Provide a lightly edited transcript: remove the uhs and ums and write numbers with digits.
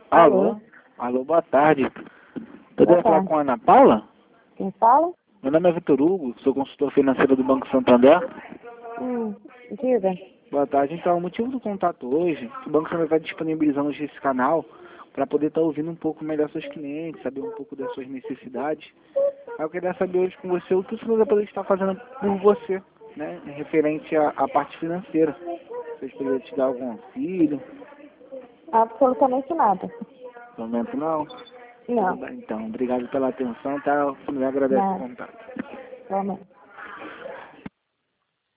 Alô? Alô, boa tarde. Poderia falar com a Ana Paula? Quem fala? Meu nome é Vitor Hugo, sou consultor financeiro do Banco Santander. Diga. Boa tarde. Então, o motivo do contato hoje, o Banco Santander está disponibilizando hoje esse canal para poder estar ouvindo um pouco melhor seus clientes, saber um pouco das suas necessidades. Aí eu queria saber hoje com você o que o senhor vai poder estar fazendo por você, né, referente à parte financeira. Vocês poderiam te dar algum auxílio? Absolutamente nada. No momento não? Não. Tudo bem, então, obrigado pela atenção, tá? Eu me agradeço o Nada. contato. Realmente.